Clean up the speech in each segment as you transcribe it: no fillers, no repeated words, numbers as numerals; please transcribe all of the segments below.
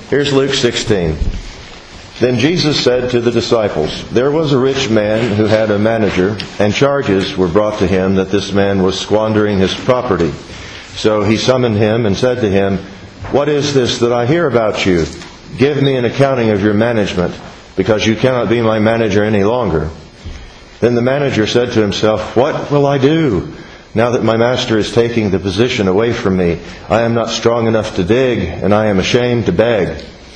Here's Luke 16. Then Jesus said to the disciples, "There was a rich man who had a manager, and charges were brought to him that this man was squandering his property. So he summoned him and said to him, 'What is this that I hear about you? Give me an accounting of your management, because you cannot be my manager any longer.' Then the manager said to himself, 'What will I do? Now that my master is taking the position away from me, I am not strong enough to dig, and I am ashamed to beg.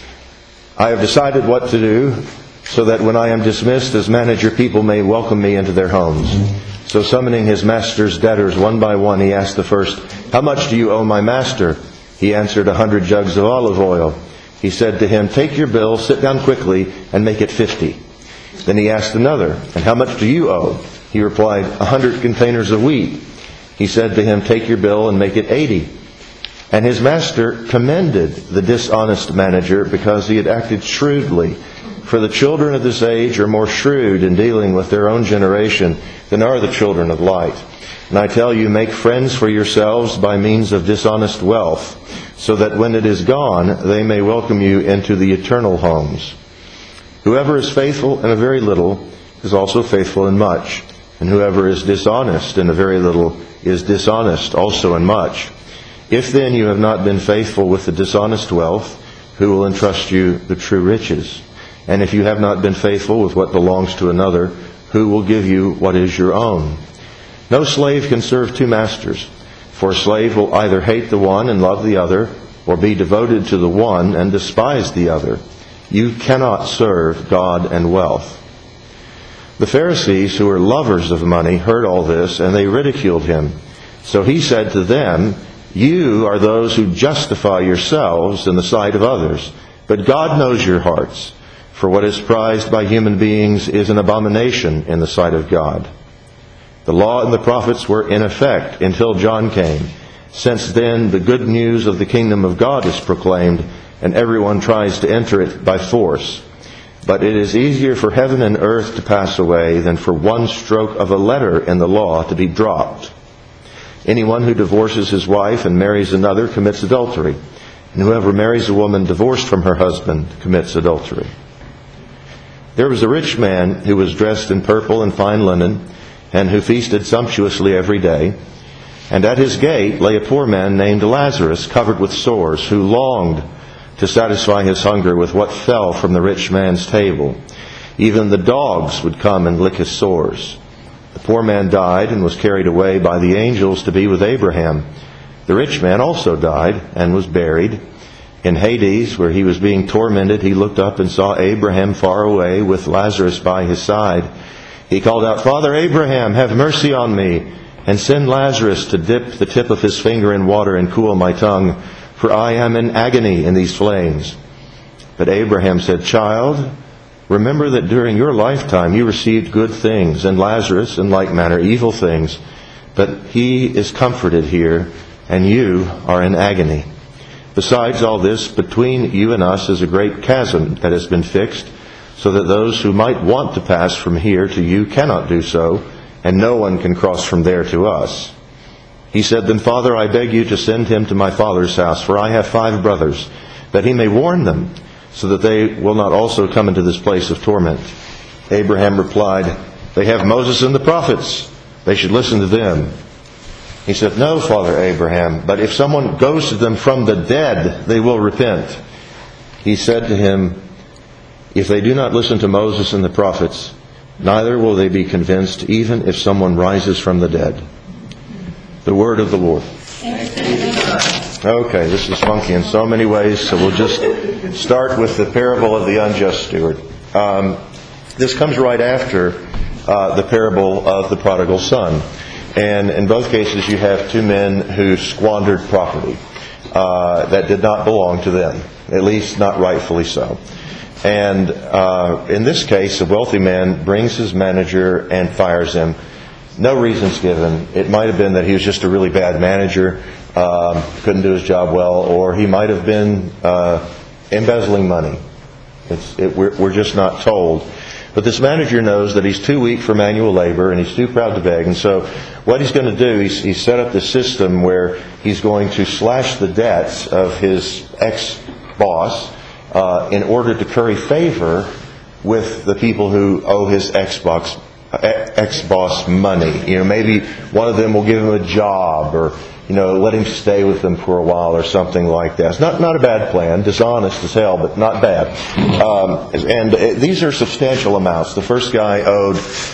I have decided what to do, so that when I am dismissed as manager, people may welcome me into their homes.' So summoning his master's debtors one by one, he asked the first, 'How much do you owe my master?' He answered, 100 jugs of olive oil. He said to him, 'Take your bill, sit down quickly, and make it 50. Then he asked another, 'And how much do you owe?' He replied, 100 containers of wheat. He said to him, 'Take your bill and make it 80. And his master commended the dishonest manager because he had acted shrewdly. For the children of this age are more shrewd in dealing with their own generation than are the children of light. And I tell you, make friends for yourselves by means of dishonest wealth, so that when it is gone, they may welcome you into the eternal homes. Whoever is faithful in a very little is also faithful in much, and whoever is dishonest in a very little is dishonest also in much. If then you have not been faithful with the dishonest wealth, who will entrust you the true riches? And if you have not been faithful with what belongs to another, who will give you what is your own? No slave can serve two masters, for a slave will either hate the one and love the other, or be devoted to the one and despise the other. You cannot serve God and wealth." The Pharisees, who were lovers of money, heard all this, and they ridiculed him. So he said to them, "You are those who justify yourselves in the sight of others, but God knows your hearts. For what is prized by human beings is an abomination in the sight of God. The law and the prophets were in effect until John came. Since then, the good news of the kingdom of God is proclaimed, and everyone tries to enter it by force. But it is easier for heaven and earth to pass away than for one stroke of a letter in the law to be dropped. Anyone who divorces his wife and marries another commits adultery, and whoever marries a woman divorced from her husband commits adultery." There was a rich man who was dressed in purple and fine linen, and who feasted sumptuously every day. And at his gate lay a poor man named Lazarus, covered with sores, who longed to satisfy his hunger with what fell from the rich man's table. Even the dogs would come and lick his sores. The poor man died and was carried away by the angels to be with Abraham. The rich man also died and was buried. In Hades, where he was being tormented, he looked up and saw Abraham far away with Lazarus by his side. He called out, "Father Abraham, have mercy on me, and send Lazarus to dip the tip of his finger in water and cool my tongue, for I am in agony in these flames." But Abraham said, "Child, remember that during your lifetime you received good things, and Lazarus, in like manner, evil things. But he is comforted here, and you are in agony. Besides all this, between you and us is a great chasm that has been fixed, so that those who might want to pass from here to you cannot do so, and no one can cross from there to us." He said, "Then, Father, I beg you to send him to my father's house, for I have 5 brothers, that he may warn them, so that they will not also come into this place of torment." Abraham replied, "They have Moses and the prophets. They should listen to them." He said, "No, Father Abraham, but if someone goes to them from the dead, they will repent." He said to him, "If they do not listen to Moses and the prophets, neither will they be convinced, even if someone rises from the dead." The word of the Lord. Okay, this is funky in so many ways, so we'll just start with the parable of the unjust steward. This comes right after the parable of the prodigal son. And in both cases you have 2 men who squandered property that did not belong to them, at least not rightfully so. And in this case, a wealthy man brings his manager and fires him. No reasons given. It might have been that he was just a really bad manager, couldn't do his job well, or he might have been embezzling money. We're just not told. But this manager knows that he's too weak for manual labor and he's too proud to beg. And so what he's going to do, he's set up this system where he's going to slash the debts of his ex-boss in order to curry favor with the people who owe his ex-boss money. Maybe one of them will give him a job, or let him stay with them for a while, or something like that. It's not a bad plan, dishonest as hell, but not bad. And these are substantial amounts. The first guy owed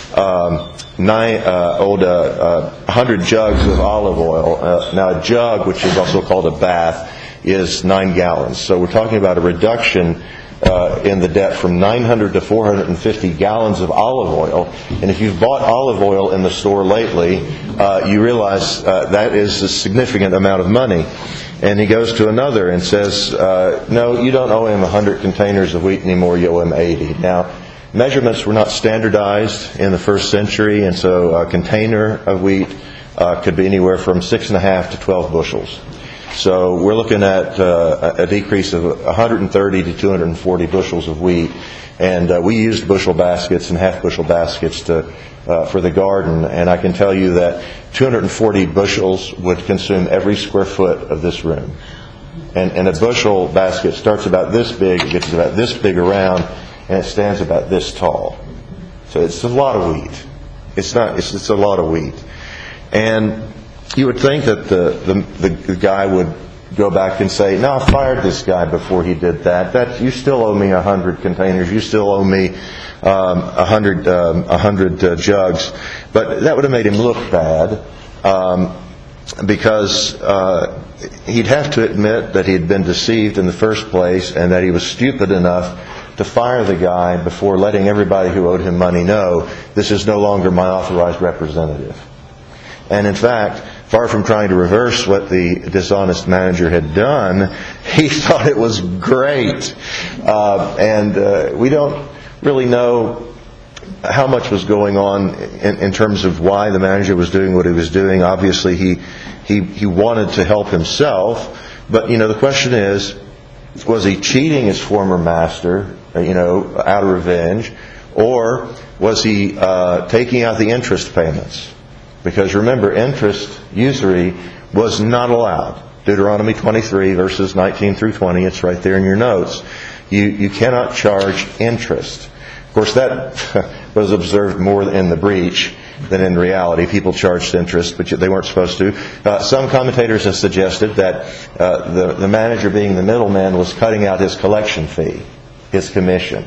100 jugs of olive oil. Now a jug, which is also called a bath, is 9 gallons. So we're talking about a reduction in the debt from 900 to 450 gallons of olive oil. And if you've bought olive oil in the store lately, you realize that is a significant amount of money. And he goes to another and says, no, you don't owe him 100 containers of wheat anymore, you owe him 80. Now, measurements were not standardized in the first century, and so a container of wheat could be anywhere from 6.5 to 12 bushels. So we're looking at a decrease of 130 to 240 bushels of wheat. And we used bushel baskets and half bushel baskets for the garden. And I can tell you that 240 bushels would consume every square foot of this room. And a bushel basket starts about this big, it gets about this big around, and it stands about this tall. So it's a lot of wheat. It's a lot of wheat. And you would think that the guy would go back and say, no, I fired this guy before he did that. You still owe me 100 containers. You still owe me 100 jugs. But that would have made him look bad, because he'd have to admit that he had been deceived in the first place, and that he was stupid enough to fire the guy before letting everybody who owed him money know, this is no longer my authorized representative. And in fact, far from trying to reverse what the dishonest manager had done, he thought it was great. And we don't really know how much was going on in terms of why the manager was doing what he was doing. Obviously, he wanted to help himself. But, the question is, was he cheating his former master, out of revenge? Or was he taking out the interest payments? Because remember, interest, usury, was not allowed. Deuteronomy 23, verses 19 through 20, it's right there in your notes. You cannot charge interest. Of course, that was observed more in the breach than in reality. People charged interest, but they weren't supposed to. Some commentators have suggested that the manager, being the middleman, was cutting out his collection fee, his commission.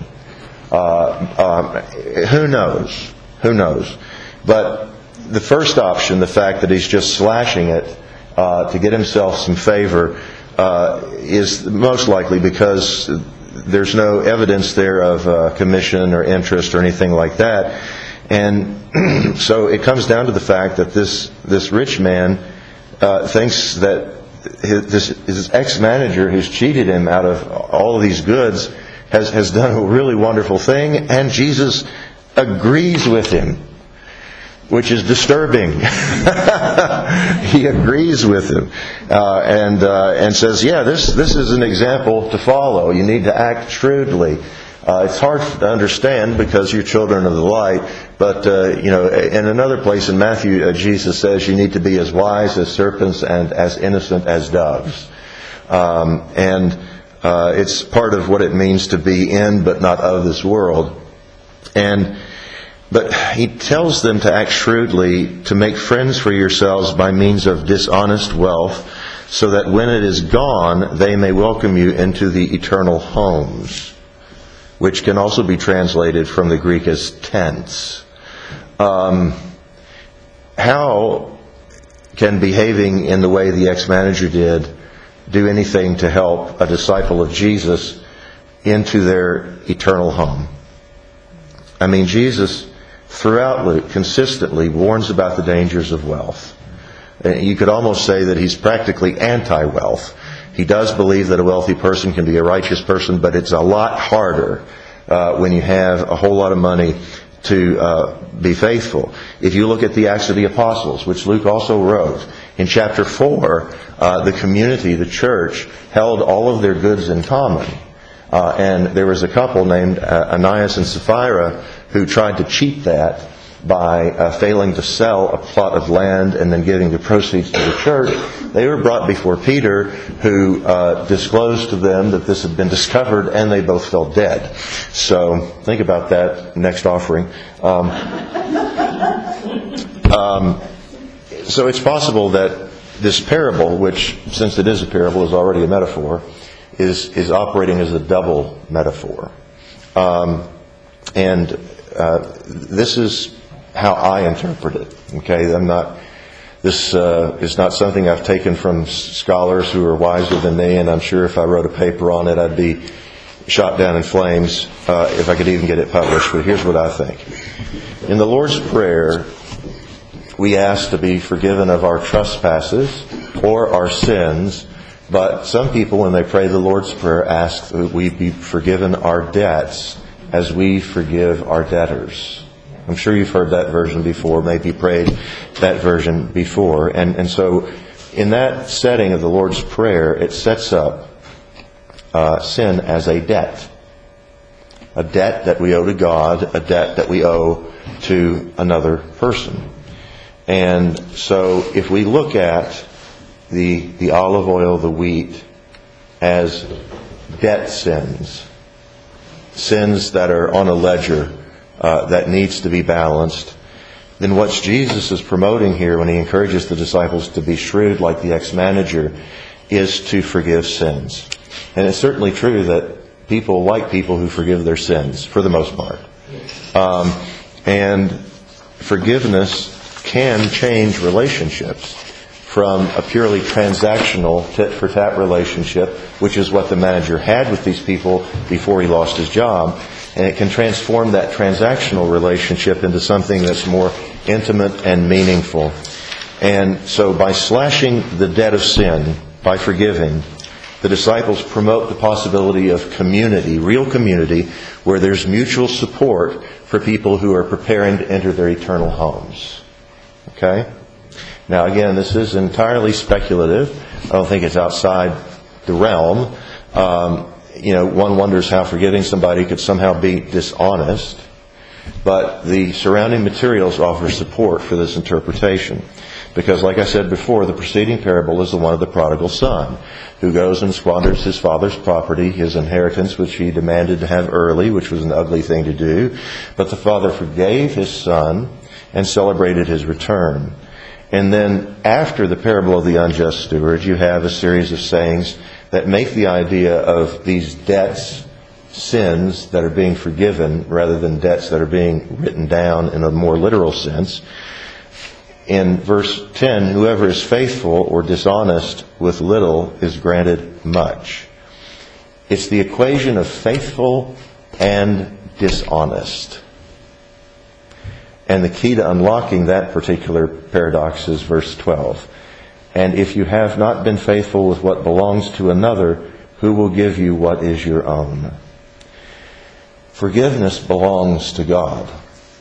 Who knows? Who knows? But the first option, the fact that he's just slashing it to get himself some favor, is most likely, because there's no evidence there of commission or interest or anything like that. And so it comes down to the fact that this rich man thinks that his ex-manager, who's cheated him out of all of these goods, has done a really wonderful thing, and Jesus agrees with him, which is disturbing. He agrees with him and says, yeah, this is an example to follow. You need to act shrewdly. It's hard to understand because you're children of the light, but in another place in Matthew, Jesus says you need to be as wise as serpents and as innocent as doves. It's part of what it means to be in but not of this world. But he tells them to act shrewdly, to make friends for yourselves by means of dishonest wealth, so that when it is gone, they may welcome you into the eternal homes, which can also be translated from the Greek as tents. How can behaving in the way the ex-manager did do anything to help a disciple of Jesus into their eternal home? I mean, Jesus, throughout Luke, consistently warns about the dangers of wealth. You could almost say that he's practically anti-wealth. He does believe that a wealthy person can be a righteous person, but it's a lot harder when you have a whole lot of money to be faithful. If you look at the Acts of the Apostles, which Luke also wrote, in chapter 4, the community, the church, held all of their goods in common. And there was a couple named Ananias and Sapphira who tried to cheat that by failing to sell a plot of land and then giving the proceeds to the church. They were brought before Peter, who disclosed to them that this had been discovered, and they both fell dead. So think about that next offering. So it's possible that this parable, which, since it is a parable, is already a metaphor, is operating as a double metaphor. And this is how I interpret it. Okay, this is not something I've taken from scholars who are wiser than me, and I'm sure if I wrote a paper on it, I'd be shot down in flames if I could even get it published. But here's what I think. In the Lord's Prayer, we ask to be forgiven of our trespasses or our sins, but some people, when they pray the Lord's Prayer, ask that we be forgiven our debts as we forgive our debtors. I'm sure you've heard that version before, maybe prayed that version before. And so in that setting of the Lord's Prayer, it sets up sin as a debt. A debt that we owe to God, a debt that we owe to another person. And so if we look at the olive oil, the wheat, as debt sins that are on a ledger that needs to be balanced, then what Jesus is promoting here when he encourages the disciples to be shrewd like the ex-manager is to forgive sins. And it's certainly true that people like people who forgive their sins, for the most part. And forgiveness can change relationships from a purely transactional tit-for-tat relationship, which is what the manager had with these people before he lost his job. And it can transform that transactional relationship into something that's more intimate and meaningful. And so by slashing the debt of sin, by forgiving, the disciples promote the possibility of community, real community, where there's mutual support for people who are preparing to enter their eternal homes. Okay? Now again, this is entirely speculative. I don't think it's outside the realm. One wonders how forgiving somebody could somehow be dishonest. But the surrounding materials offer support for this interpretation. Because like I said before, the preceding parable is the one of the prodigal son, who goes and squanders his father's property, his inheritance, which he demanded to have early, which was an ugly thing to do. But the father forgave his son and celebrated his return. And then after the parable of the unjust steward, you have a series of sayings that make the idea of these debts, sins that are being forgiven, rather than debts that are being written down in a more literal sense. In verse 10, whoever is faithful or dishonest with little is granted much. It's the equation of faithful and dishonest. And the key to unlocking that particular paradox is verse 12. And if you have not been faithful with what belongs to another, who will give you what is your own? Forgiveness belongs to God.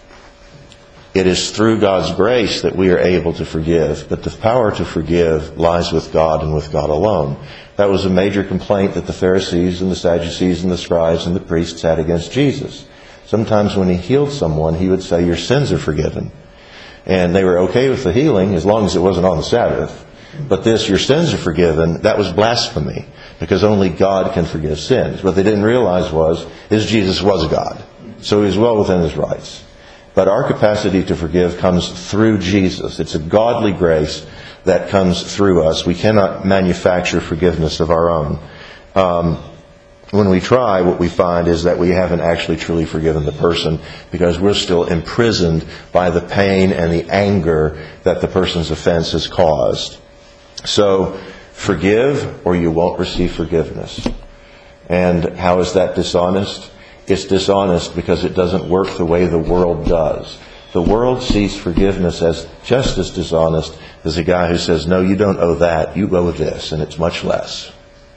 It is through God's grace that we are able to forgive, but the power to forgive lies with God and with God alone. That was a major complaint that the Pharisees and the Sadducees and the scribes and the priests had against Jesus. Sometimes when he healed someone, he would say, your sins are forgiven. And they were okay with the healing as long as it wasn't on the Sabbath. But this, your sins are forgiven, that was blasphemy, because only God can forgive sins. What they didn't realize is Jesus was God. So he was well within his rights. But our capacity to forgive comes through Jesus. It's a godly grace that comes through us. We cannot manufacture forgiveness of our own. When we try, what we find is that we haven't actually truly forgiven the person, because we're still imprisoned by the pain and the anger that the person's offense has caused. So, forgive or you won't receive forgiveness. And how is that dishonest? It's dishonest because it doesn't work the way the world does. The world sees forgiveness as just as dishonest as a guy who says, no, you don't owe that, you owe this, and it's much less.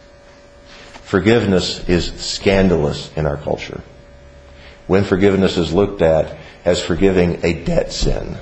Forgiveness is scandalous in our culture. When forgiveness is looked at as forgiving a debt sin.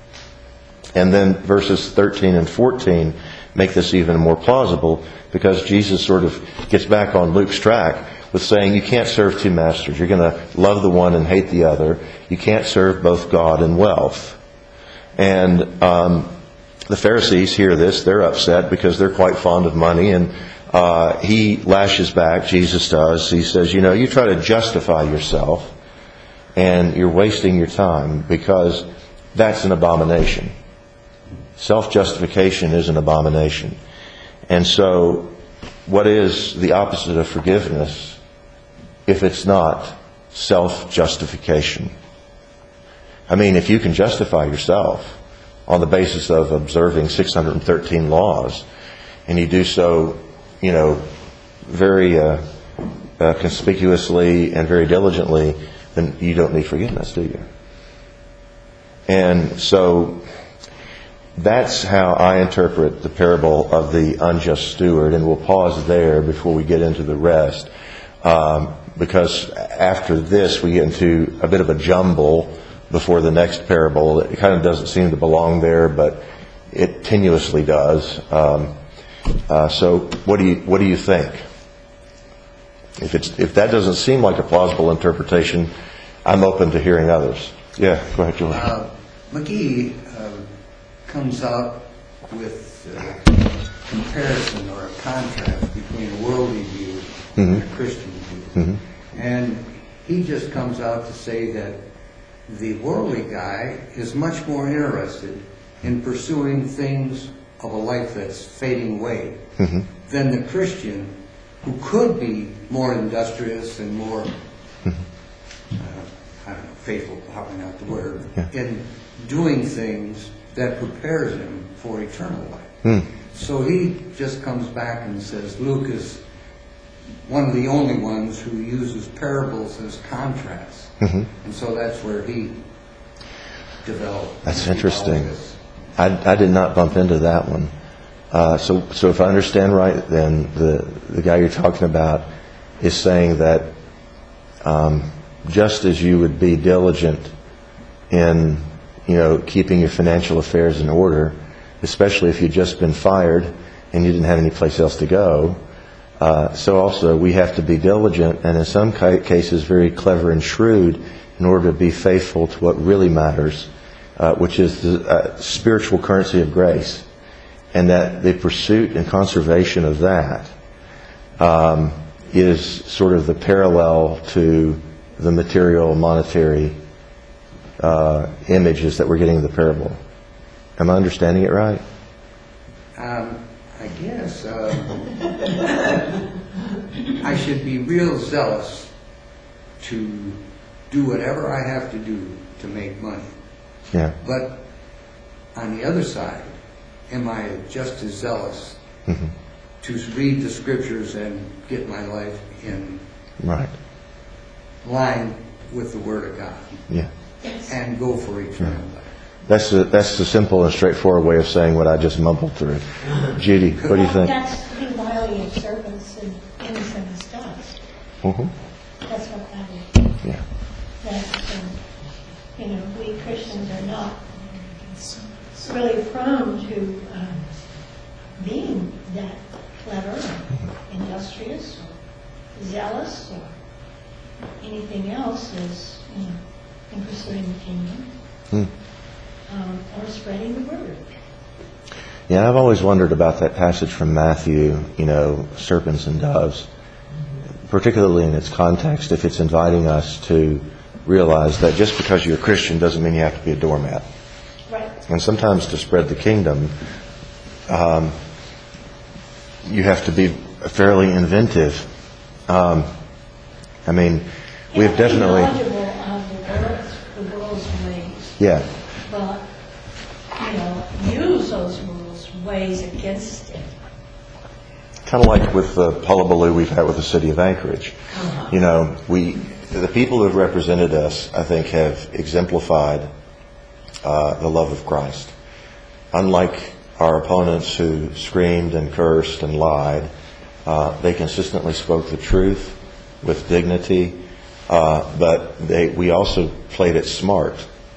And then verses 13 and 14 make this even more plausible, because Jesus sort of gets back on Luke's track with saying you can't serve two masters. You're going to love the one and hate the other. You can't serve both God and wealth. And the Pharisees hear this. They're upset because they're quite fond of money. And he lashes back, Jesus does. He says, you try to justify yourself, and you're wasting your time, because that's an abomination. Self-justification is an abomination. And so, what is the opposite of forgiveness if it's not self-justification? I mean, if you can justify yourself on the basis of observing 613 laws, and you do so, very conspicuously and very diligently, then you don't need forgiveness, do you? And so that's how I interpret the parable of the unjust steward, and we'll pause there before we get into the rest, because after this we get into a bit of a jumble before the next parable. It kind of doesn't seem to belong there, but it tenuously does. So what do you think? If that doesn't seem like a plausible interpretation, I'm open to hearing others. Yeah, go ahead, Julie. McGee comes out with a comparison or a contrast between a worldly view and a Christian view. And he just comes out to say that the worldly guy is much more interested in pursuing things of a life that's fading away than the Christian, who could be more industrious and more, faithful, probably not the word, in doing things that prepares him for eternal life. So he just comes back and says Luke is one of the only ones who uses parables as contrasts. And so that's where he developed. That's interesting. I did not bump into that one. So if I understand right, then the guy you're talking about is saying that just as you would be diligent in keeping your financial affairs in order, especially if you'd just been fired and you didn't have any place else to go, so also we have to be diligent and in some cases very clever and shrewd in order to be faithful to what really matters, which is the spiritual currency of grace. And that the pursuit and conservation of that is sort of the parallel to the material, monetary images that we're getting in the parable. Am I understanding it right? I guess I should be real zealous to do whatever I have to do to make money. Yeah. But on the other side, am I just as zealous to read the scriptures and get my life in line with the Word of God? Yeah. And go for eternal life. That's the simple and straightforward way of saying what I just mumbled through. Judy, what do you think? That's the reality of servants and innocent does. That's what that is. Yeah. That we Christians are not really prone to being that clever, or industrious, or zealous, or anything else is, in pursuing the kingdom, or spreading the word. Yeah, I've always wondered about that passage from Matthew, serpents and doves, particularly in its context, if it's inviting us to realize that just because you're a Christian doesn't mean you have to be a doormat. Right. And sometimes to spread the kingdom, you have to be fairly inventive. We have definitely... knowledgeable of the world's ways. Yeah. But, use those world's ways against it. Kind of like with the hullabaloo we've had with the city of Anchorage. The people who have represented us, I think, have exemplified the love of Christ. Unlike our opponents who screamed and cursed and lied, they consistently spoke the truth with dignity, but we also played it smart.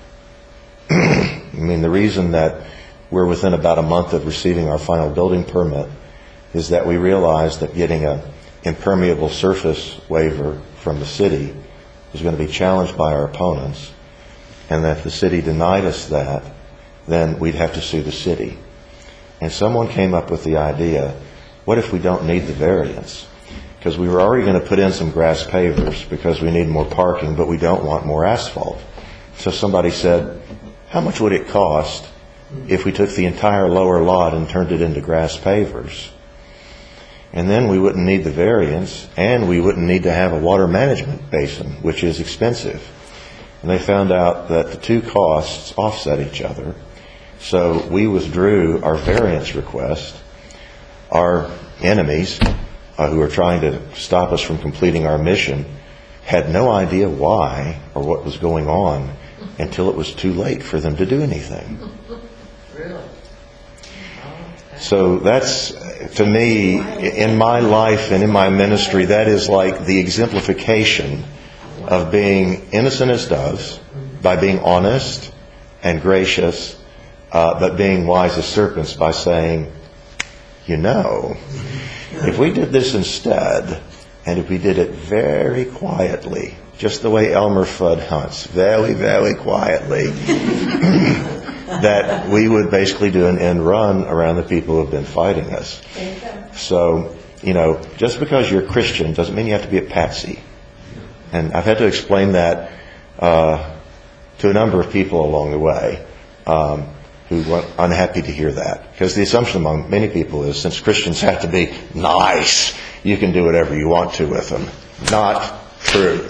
The reason that we're within about a month of receiving our final building permit is that we realized that getting an impermeable surface waiver from the city was going to be challenged by our opponents, and that if the city denied us that, then we'd have to sue the city. And someone came up with the idea, what if we don't need the variance? Because we were already going to put in some grass pavers because we need more parking, but we don't want more asphalt. So somebody said, how much would it cost if we took the entire lower lot and turned it into grass pavers? And then we wouldn't need the variance, and we wouldn't need to have a water management basin, which is expensive. And they found out that the two costs offset each other. So we withdrew our variance request. Our enemies, who were trying to stop us from completing our mission, had no idea why or what was going on until it was too late for them to do anything. Really? So that's, to me, in my life and in my ministry, that is like the exemplification of being innocent as doves, by being honest and gracious, but being wise as serpents by saying, you know, if we did this instead, and if we did it very quietly, just the way Elmer Fudd hunts, very, very quietly, that we would basically do an end run around the people who have been fighting us. So, you know, just because you're a Christian doesn't mean you have to be a patsy. And I've had to explain that to a number of people along the way who were unhappy to hear that. Because the assumption among many people is since Christians have to be nice, you can do whatever you want to with them. Not true.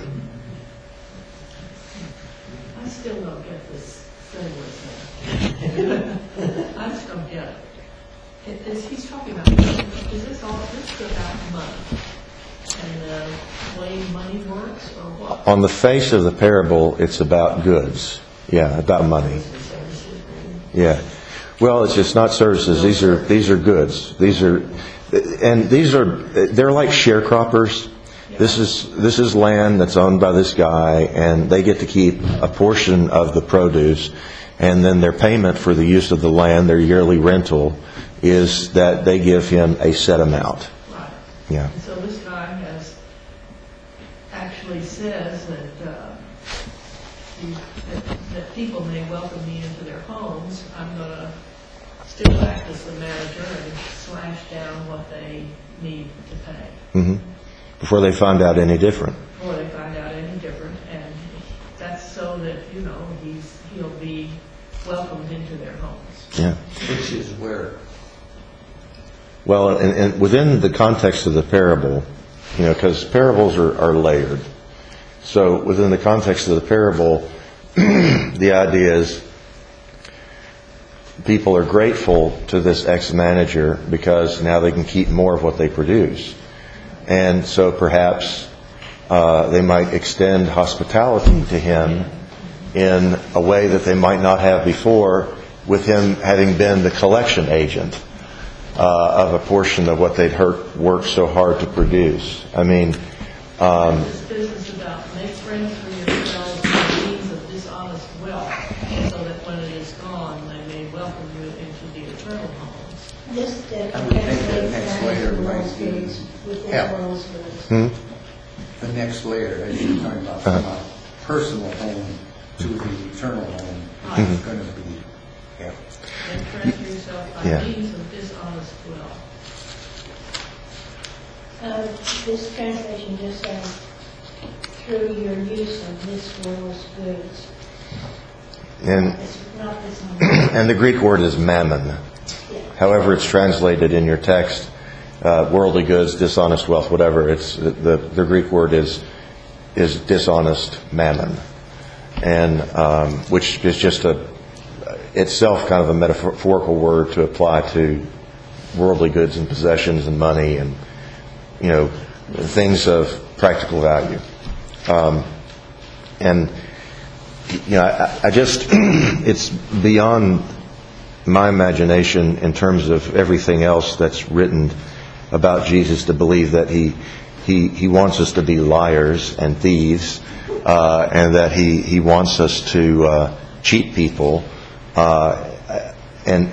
I still don't get this thing. I just don't get it. He's talking about money. Is this all this about money? And the way money works, or what? On the face of the parable, it's about goods. Yeah, about money. Yeah. Well, it's just not services. These are goods. They're like sharecroppers. This is land that's owned by this guy, and they get to keep a portion of the produce, and then their payment for the use of the land, their yearly rental, is that they give him a set amount. Right. Yeah. And so this guy actually says that that people may welcome me into their homes. I'm going to still act as the manager and slash down what they need to pay. Mm-hmm. Before they find out any different. Before they find out any different, and that's so that he'll be welcomed into their homes. Yeah. Which is where? Well, and within the context of the parable, because parables are layered. So within the context of the parable, the idea is people are grateful to this ex-manager because now they can keep more of what they produce. And so perhaps they might extend hospitality to him in a way that they might not have before, with him having been the collection agent of a portion of what they'd worked so hard to produce. I mean, this business about make friends for yourselves by means of dishonest wealth, so that when it is gone, they may welcome you into the eternal homes. This I would think that next layer might be help. The next layer, as you're talking about, from a personal home to the eternal home, is going to be help. Make friends for yourself by means of dishonest wealth. This translation just says, through your use of this world's goods. and It's not this one. and the Greek word is mammon. Yeah. However it's translated in your text, worldly goods, dishonest wealth, whatever. It's the Greek word is dishonest mammon, and which is just itself kind of a metaphorical word to apply to worldly goods and possessions and money and things of practical value. And I just it's beyond my imagination in terms of everything else that's written about Jesus to believe that he wants us to be liars and thieves, and that he wants us to cheat people, and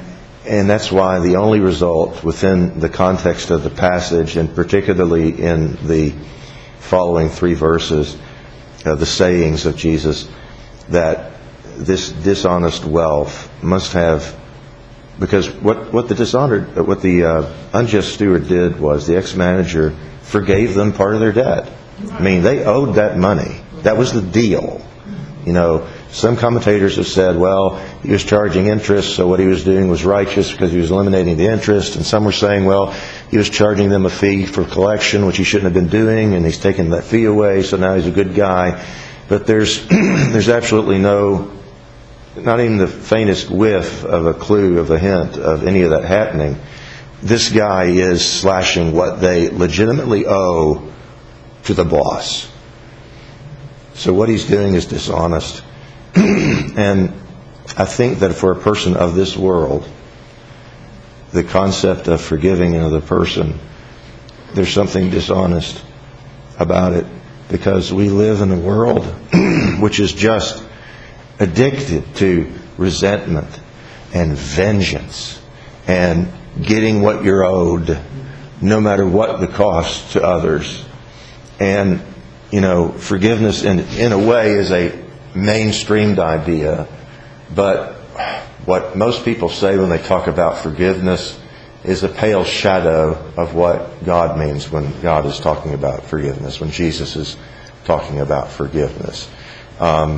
And that's why the only result within the context of the passage, and particularly in the following 3 verses, the sayings of Jesus, that this dishonest wealth must have, because what the unjust steward did was the ex-manager forgave them part of their debt. I mean, they owed that money. That was the deal. You know, some commentators have said, well, he was charging interest, so what he was doing was righteous because he was eliminating the interest. And some were saying, well, he was charging them a fee for collection, which he shouldn't have been doing, and he's taken that fee away, so now he's a good guy. But there's absolutely not even the faintest whiff of a clue, of a hint of any of that happening. This guy is slashing what they legitimately owe to the boss. So what he's doing is dishonest. And I think that for a person of this world, the concept of forgiving another person, there's something dishonest about it, because we live in a world which is just addicted to resentment and vengeance and getting what you're owed, no matter what the cost to others. And, you know, forgiveness in a way is a mainstreamed idea, but what most people say when they talk about forgiveness is a pale shadow of what God means when God is talking about forgiveness, when Jesus is talking about forgiveness. When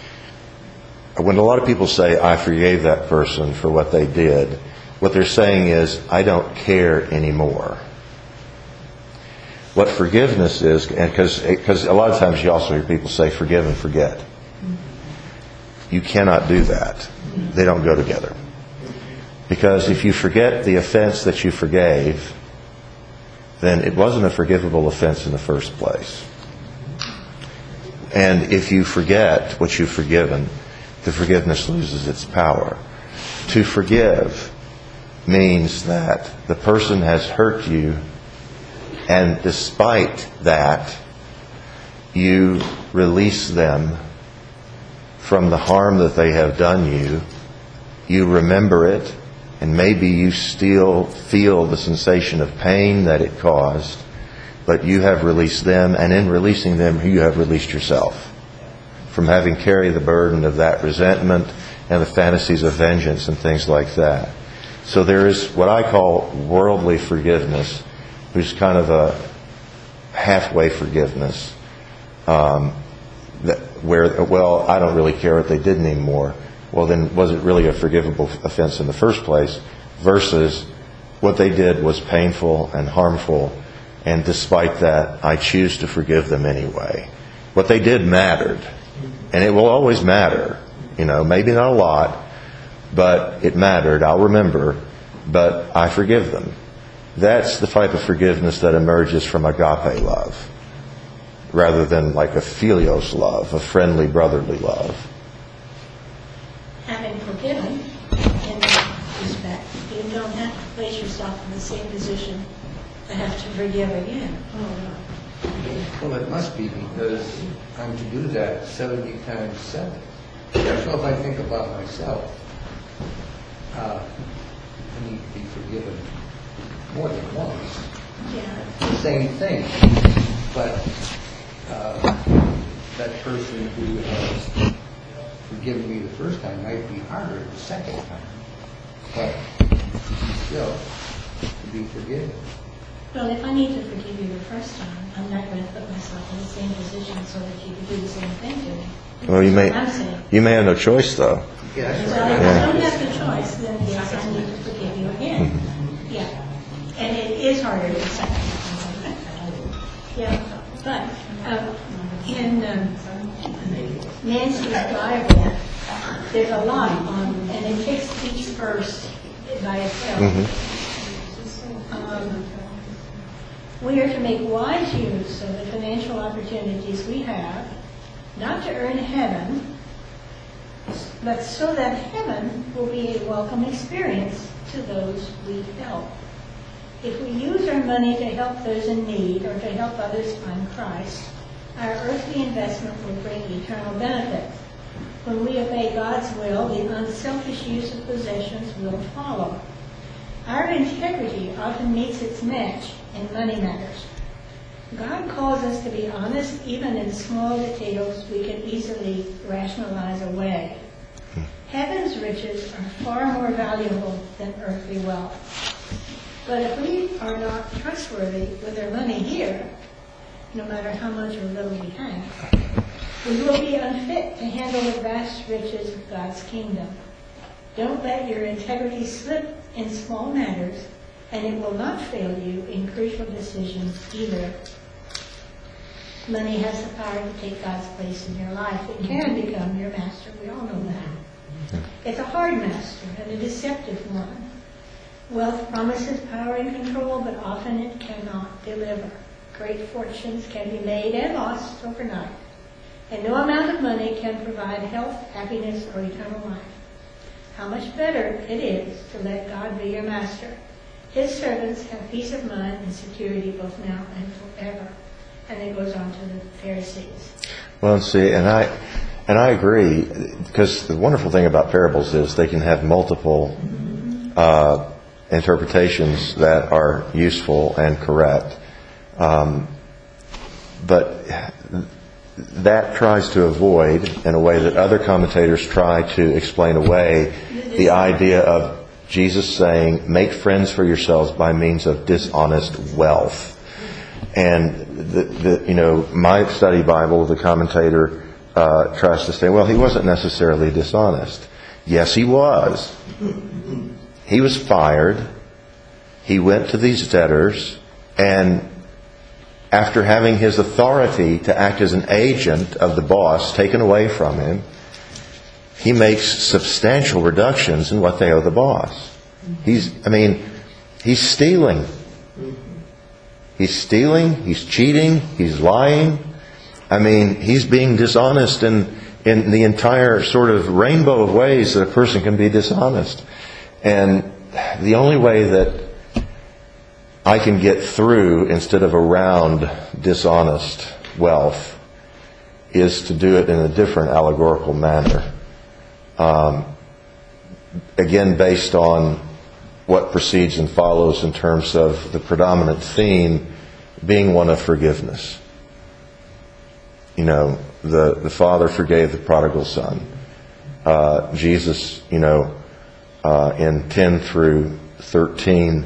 a lot of people say, I forgave that person for what they did, what they're saying is, I don't care anymore. What forgiveness is, because a lot of times you also hear people say, forgive and forget. You cannot do that. They don't go together. Because if you forget the offense that you forgave, then it wasn't a forgivable offense in the first place. And if you forget what you've forgiven, the forgiveness loses its power. To forgive means that the person has hurt you, and despite that, you release them from the harm that they have done you. You remember it, and maybe you still feel the sensation of pain that it caused, but you have released them, and in releasing them, you have released yourself from having carried the burden of that resentment and the fantasies of vengeance and things like that. So there is what I call worldly forgiveness, which is kind of a halfway forgiveness, where, well, I don't really care what they did anymore. Well, then was it really a forgivable offense in the first place? Versus what they did was painful and harmful, and despite that, I choose to forgive them anyway. What they did mattered, and it will always matter. You know, maybe not a lot, but it mattered. I'll remember, but I forgive them. That's the type of forgiveness that emerges from agape love, rather than like a philios love, a friendly brotherly love. Having forgiven, in that respect, you don't have to place yourself in the same position to have to forgive again. Well, it must be, because I'm to do that 70 times 7. So if I think about myself, I need to be forgiven more than once. Yeah. The same thing. But that person who has forgiven me the first time might be harder the second time. But still, to be forgiven. Well, if I need to forgive you the first time, I'm not going to put myself in the same position so that you can do the same thing to me. Well, you That's what I'm saying. may have no choice, though. Yeah, that's So right. if I don't have the choice, then yes, I need to forgive you again. Yeah. And it is harder the second time. Yeah. But in Nancy's Bible, there's a lot on, and it takes each verse by itself. We are to make wise use of the financial opportunities we have, not to earn heaven, but so that heaven will be a welcome experience to those we help. If we use our money to help those in need or to help others find Christ, our earthly investment will bring eternal benefit. When we obey God's will, the unselfish use of possessions will follow. Our integrity often meets its match in money matters. God calls us to be honest even in small details we can easily rationalize away. Heaven's riches are far more valuable than earthly wealth. But if we are not trustworthy with our money here, no matter how much or little we have, we will be unfit to handle the vast riches of God's kingdom. Don't let your integrity slip in small matters, and it will not fail you in crucial decisions either. Money has the power to take God's place in your life. It can become your master. We all know that. It's a hard master and a deceptive one. Wealth promises power and control, but often it cannot deliver. Great fortunes can be made and lost overnight, and no amount of money can provide health, happiness, or eternal life. How much better it is to let God be your master. His servants have peace of mind and security both now and forever. And it goes on to the Pharisees. Well, see, and I agree, because the wonderful thing about parables is they can have multiple interpretations that are useful and correct. But that tries to avoid, in a way that other commentators try to explain away, the idea of Jesus saying, make friends for yourselves by means of dishonest wealth. And my study Bible, the commentator tries to say, well, he wasn't necessarily dishonest. Yes, he was. He was fired. He went to these debtors, and after having his authority to act as an agent of the boss taken away from him, he makes substantial reductions in what they owe the boss. He's stealing. He's stealing, he's cheating, he's lying. He's being dishonest in the entire sort of rainbow of ways that a person can be dishonest. And the only way that I can get through instead of around dishonest wealth is to do it in a different allegorical manner. Again, based on what precedes and follows in terms of the predominant theme being one of forgiveness. The Father forgave the prodigal son. Jesus, in 10 through 13,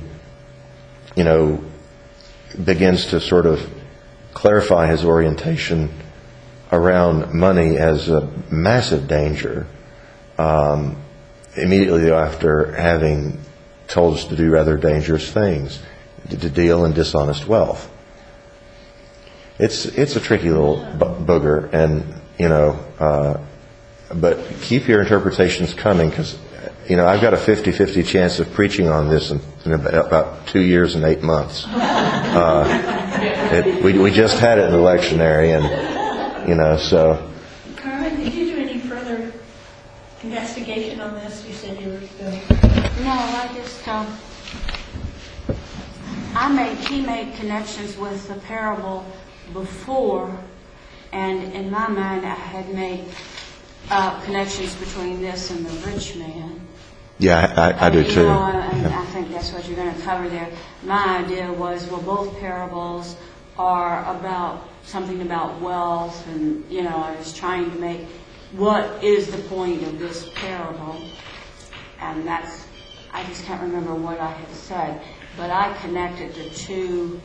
begins to sort of clarify his orientation around money as a massive danger, immediately after having told us to do rather dangerous things, to deal in dishonest wealth. It's a tricky little booger, and but keep your interpretations coming, because I've got a 50-50 chance of preaching on this in about 2 years and 8 months. We just had it in the lectionary, and so. Carmen, did you do any further investigation on this? You said you were doing. No, I just he made connections with the parable before, and in my mind I had made connections between this and the rich man. Yeah, I do too. And I think that's what you're going to cover there. My idea was, well, both parables are about something about wealth, and I was trying to make what is the point of this parable, and I just can't remember what I had said, but I connected the two,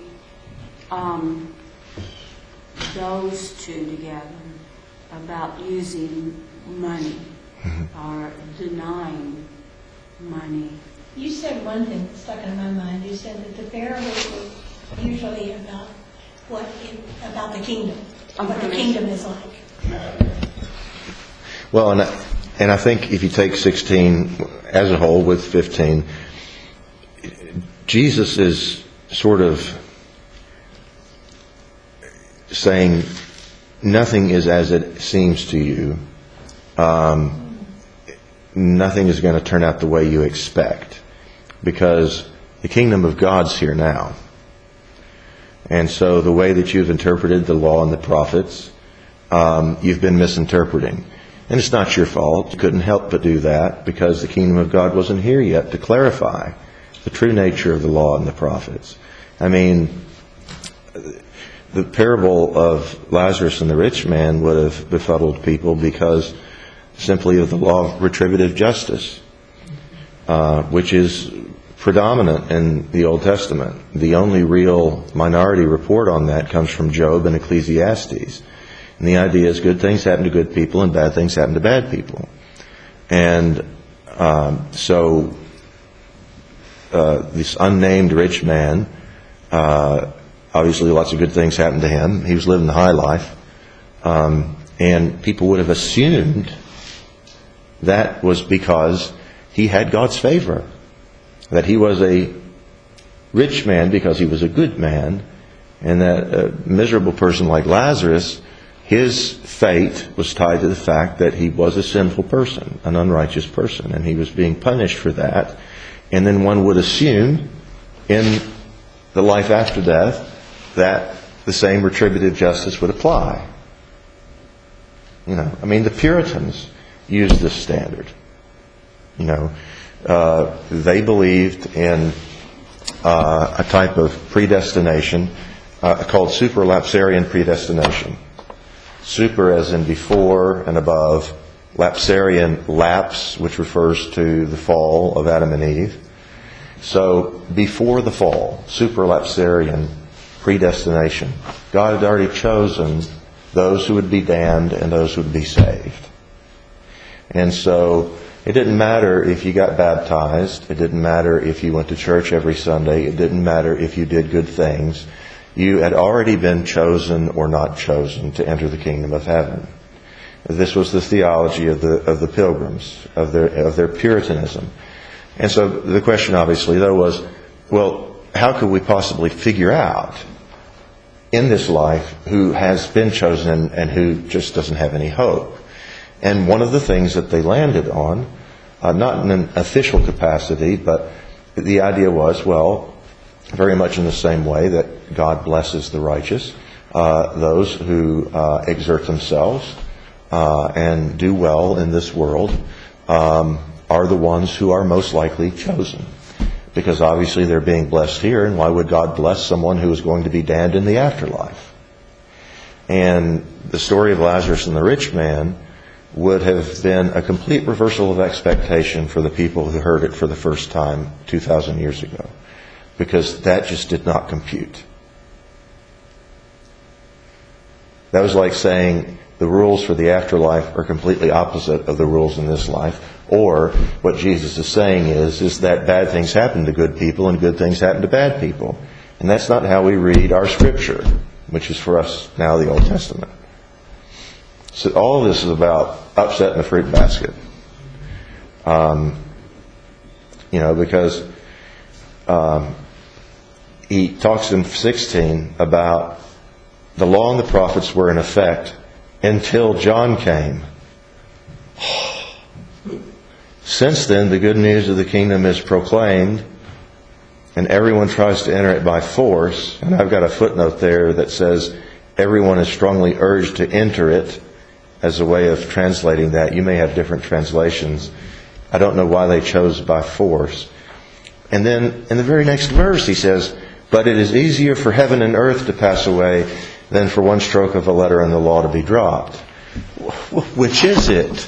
those two together, about using money or denying money. You said one thing that stuck in my mind. You said that the parables were usually about about the kingdom, what the kingdom is like. Well, and I think if you take 16 as a whole with 15, Jesus is sort of saying nothing is as it seems to you. Nothing is going to turn out the way you expect, because the kingdom of God's here now. And so the way that you've interpreted the law and the prophets, you've been misinterpreting. And it's not your fault. You couldn't help but do that because the kingdom of God wasn't here yet to clarify the true nature of the law and the prophets. I mean, the parable of Lazarus and the rich man would have befuddled people because simply of the law of retributive justice, which is predominant in the Old Testament. The only real minority report on that comes from Job and Ecclesiastes. And the idea is good things happen to good people and bad things happen to bad people. And so this unnamed rich man, obviously lots of good things happened to him. He was living the high life. And people would have assumed that was because he had God's favor. That he was a rich man because he was a good man. And that a miserable person like Lazarus, his fate was tied to the fact that he was a sinful person, an unrighteous person. And he was being punished for that. And then one would assume in the life after death that the same retributive justice would apply. I mean, the Puritans used this standard. They believed in a type of predestination called superlapsarian predestination. Super as in before and above. Lapsarian, lapse, which refers to the fall of Adam and Eve. So before the fall, superlapsarian predestination, God had already chosen those who would be damned and those who would be saved. And so it didn't matter if you got baptized. It didn't matter if you went to church every Sunday. It didn't matter if you did good things. You had already been chosen or not chosen to enter the kingdom of heaven. This was the theology of the Pilgrims, of their Puritanism. And so the question obviously though was, well, how could we possibly figure out in this life who has been chosen and who just doesn't have any hope? And one of the things that they landed on, not in an official capacity, but the idea was, well, very much in the same way that God blesses the righteous, those who exert themselves and do well in this world are the ones who are most likely chosen. Because obviously they're being blessed here, and why would God bless someone who is going to be damned in the afterlife? And the story of Lazarus and the rich man would have been a complete reversal of expectation for the people who heard it for the first time 2,000 years ago. Because that just did not compute. That was like saying the rules for the afterlife are completely opposite of the rules in this life. Or what Jesus is saying is that bad things happen to good people and good things happen to bad people. And that's not how we read our Scripture, which is for us now the Old Testament. So all of this is about upsetting the fruit basket. Because he talks in 16 about the law and the prophets were in effect until John came. Since then, the good news of the kingdom is proclaimed, and everyone tries to enter it by force. And I've got a footnote there that says everyone is strongly urged to enter it as a way of translating that. You may have different translations. I don't know why they chose by force. And then in the very next verse he says, but it is easier for heaven and earth to pass away than for one stroke of a letter in the law to be dropped. Which is it?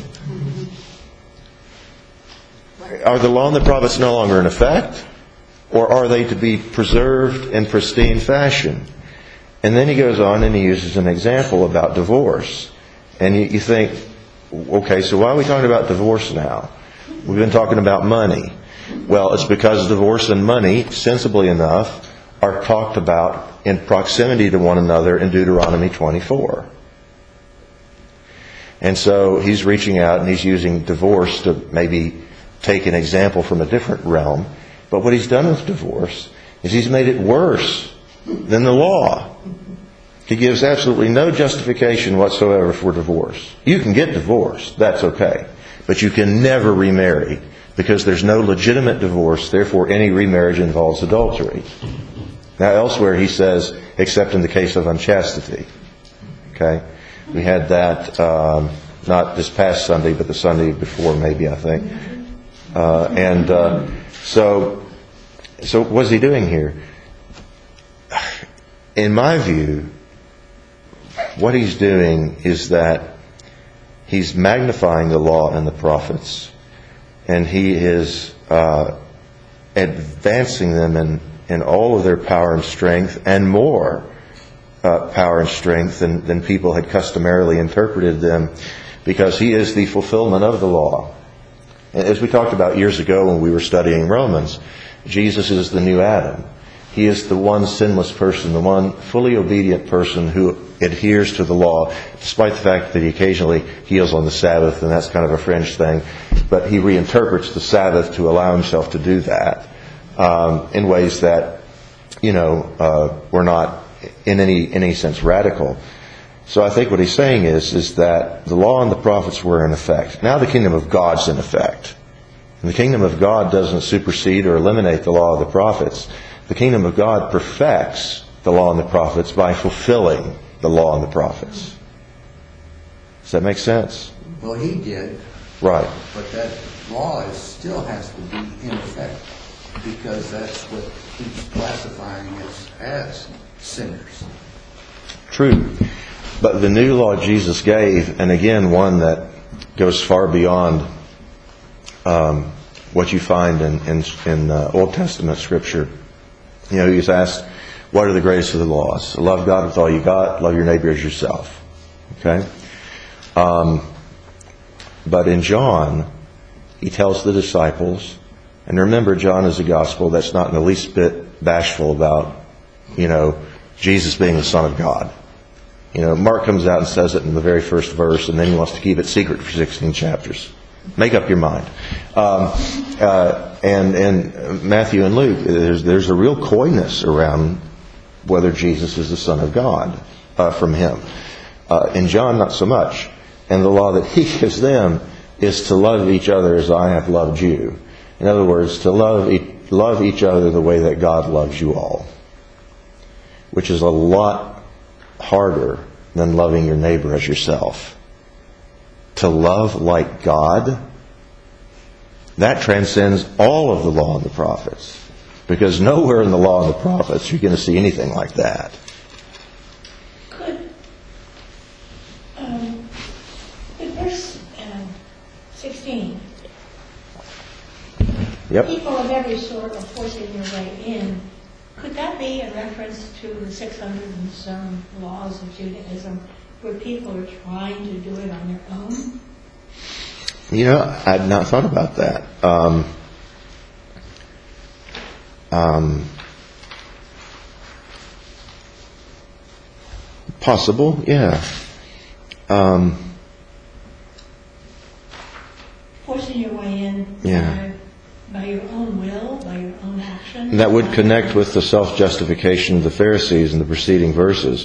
Are the law and the prophets no longer in effect? Or are they to be preserved in pristine fashion? And then he goes on and he uses an example about divorce. And you think, okay, so why are we talking about divorce now? We've been talking about money. Well, it's because divorce and money, sensibly enough, are talked about in proximity to one another in Deuteronomy 24. And so he's reaching out and he's using divorce to maybe take an example from a different realm. But what he's done with divorce is he's made it worse than the law. He gives absolutely no justification whatsoever for divorce. You can get divorced, that's okay. But you can never remarry because there's no legitimate divorce, therefore any remarriage involves adultery. Now elsewhere he says, except in the case of unchastity. Okay? We had that Not this past Sunday, but the Sunday before, maybe, I think. So what's he doing here? In my view, what he's doing is that he's magnifying the law and the prophets, and he is advancing them in all of their power and strength, and more power and strength than people had customarily interpreted them, because he is the fulfillment of the law. As we talked about years ago when we were studying Romans, Jesus is the new Adam. He is the one sinless person, the one fully obedient person who adheres to the law, despite the fact that he occasionally heals on the Sabbath, and that's kind of a fringe thing. But he reinterprets the Sabbath to allow himself to do that in ways that, were not in any sense radical. So I think what he's saying is that the law and the prophets were in effect. Now the kingdom of God's in effect. And the kingdom of God doesn't supersede or eliminate the law of the prophets. The kingdom of God perfects the law and the prophets by fulfilling the law and the prophets. Does that make sense? Well, he did. Right. But that law still has to be in effect, because that's what he's classifying us as sinners. True. But the new law Jesus gave, and again, one that goes far beyond what you find in Old Testament Scripture. He's asked, what are the greatest of the laws? Love God with all you got, love your neighbor as yourself. Okay? But in John, he tells the disciples, and remember, John is a gospel that's not in the least bit bashful about, Jesus being the Son of God. Mark comes out and says it in the very first verse, and then he wants to keep it secret for 16 chapters. Make up your mind. And Matthew and Luke, there's a real coyness around whether Jesus is the Son of God from him. In John, not so much. And the law that he gives them is to love each other as I have loved you. In other words, to love each other the way that God loves you all, which is a lot harder than loving your neighbor as yourself. To love like God, that transcends all of the law and the prophets. Because nowhere in the law and the prophets you're going to see anything like that. Could verse 16, Yep. people of every sort are forcing their way in, could that be a reference to the 600 and some laws of Judaism, where people are trying to do it on their own? I'd not thought about that. Possible, yeah. Forcing your way in by your own will, by your own action. And that would connect with the self-justification of the Pharisees in the preceding verses.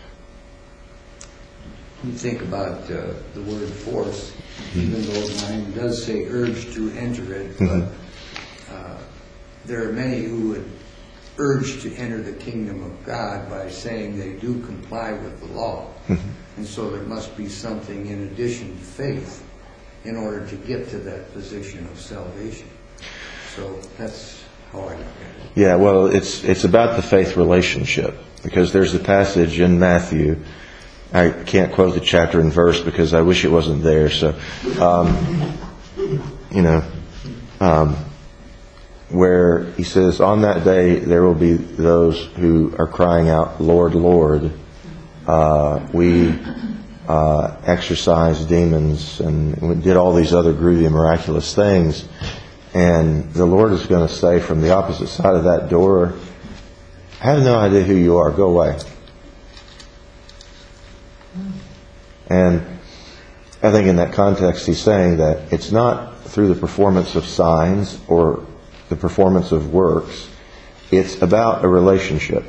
You think about the word force, even though mine does say urge to enter it, but there are many who would urge to enter the kingdom of God by saying they do comply with the law. And so there must be something in addition to faith in order to get to that position of salvation. So that's how I look at it. Yeah, well, it's about the faith relationship, because there's a passage in Matthew. I can't quote the chapter and verse because I wish it wasn't there. So, where he says, on that day there will be those who are crying out, Lord, Lord, we exorcised demons and we did all these other groovy and miraculous things. And the Lord is going to say from the opposite side of that door, I have no idea who you are, go away. And I think in that context he's saying that it's not through the performance of signs or the performance of works. It's about a relationship.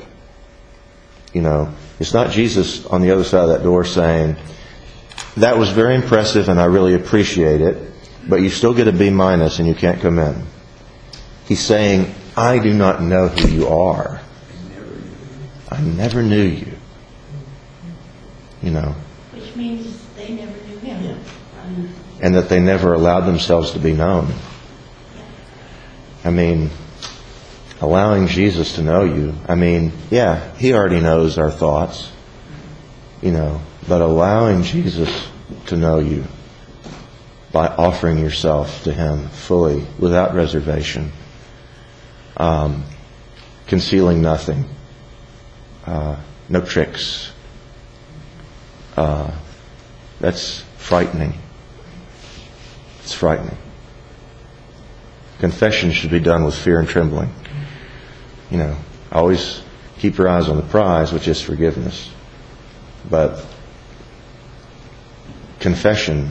It's not Jesus on the other side of that door saying, that was very impressive and I really appreciate it, but you still get a B- and you can't come in. He's saying, I do not know who you are. I never knew you. which means they never knew him. And that they never allowed themselves to be known. I mean, allowing Jesus to know you, I mean, yeah, He already knows our thoughts, but allowing Jesus to know you by offering yourself to Him fully, without reservation, concealing nothing, no tricks. That's frightening. It's frightening. Confession should be done with fear and trembling. Always keep your eyes on the prize, which is forgiveness. But confession,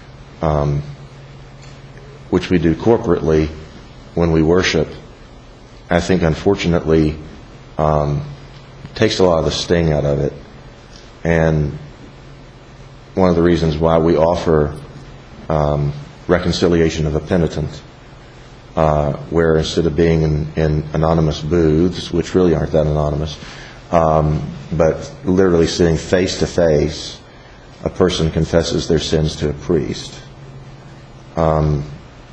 which we do corporately when we worship, I think unfortunately takes a lot of the sting out of it. And one of the reasons why we offer reconciliation of a penitent, where instead of being in anonymous booths, which really aren't that anonymous, but literally sitting face to face, a person confesses their sins to a priest. The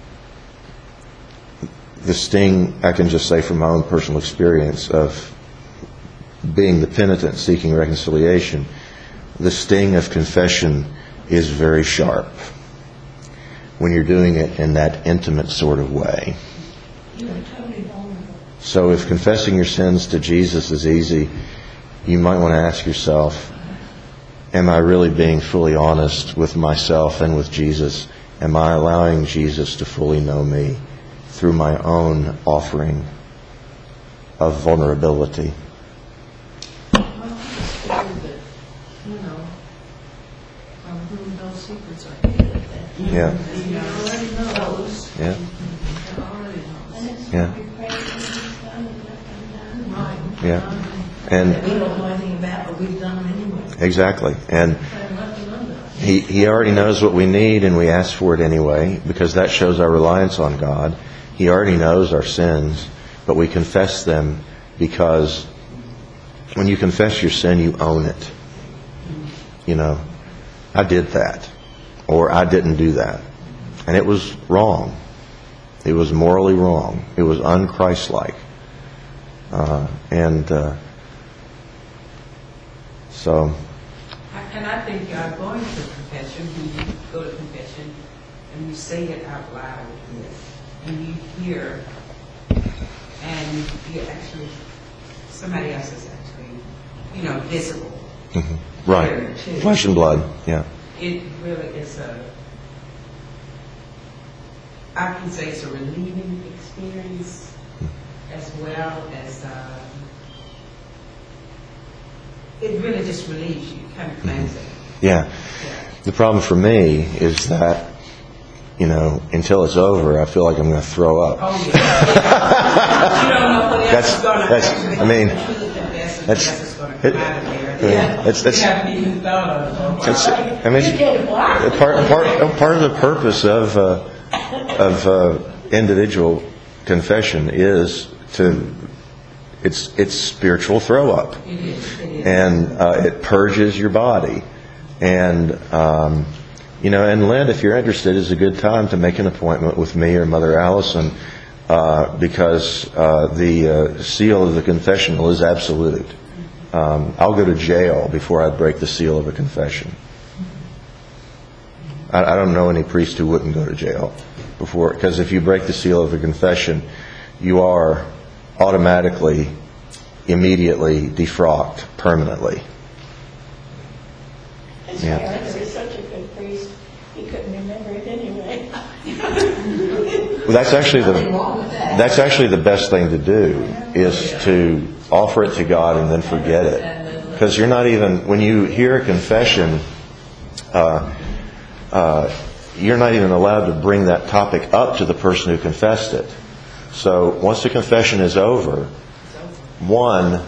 sting, I can just say from my own personal experience of being the penitent seeking reconciliation, the sting of confession is very sharp when you're doing it in that intimate sort of way. You are totally vulnerable. So if confessing your sins to Jesus is easy, you might want to ask yourself, am I really being fully honest with myself and with Jesus? Am I allowing Jesus to fully know me through my own offering of vulnerability? Well, I just figured that, from whom no secrets are hid, that Yeah. He already knows. Yeah. He already knows. And it's Yeah. what we pray for His Son and nothing done. Right. Yeah. And That we don't know anything about, but we've done them anyway. exactly. And Try and let them know that. He already knows what we need, and we ask for it anyway, because that shows our reliance on God. He already knows our sins, but we confess them because when you confess your sin, you own it. I did that, or I didn't do that. And it was wrong. It was morally wrong. It was un-Christ-like. So... And I think going to confession, when you go to confession and you say it out loud, and you hear, and you actually, somebody else is actually, visible. Mm-hmm. Right. Here, too. Flesh and blood. Yeah. It really is I can say it's a relieving experience as well as, it really just relieves you, kind of cleanses it. Yeah. The problem for me is that, until it's over, I feel like I'm going to throw up. Oh, yeah. You don't know what else is going to happen. I mean, that's going to come out of there. that's You haven't even thought of it. it's part of the purpose of individual confession is it's spiritual throw up. It is. And it purges your body. And and Lent, if you're interested, is a good time to make an appointment with me or Mother Allison, because the seal of the confessional is absolute. I'll go to jail before I break the seal of a confession. I don't know any priest who wouldn't go to jail before, because if you break the seal of a confession, you are automatically, immediately defrocked permanently. His Yeah. parents was such a good priest, he couldn't remember it anyway. Well, that's actually the best thing to do, is to offer it to God and then forget it. Because you're not even, when you hear a confession, you're not even allowed to bring that topic up to the person who confessed it. So once the confession is over, one,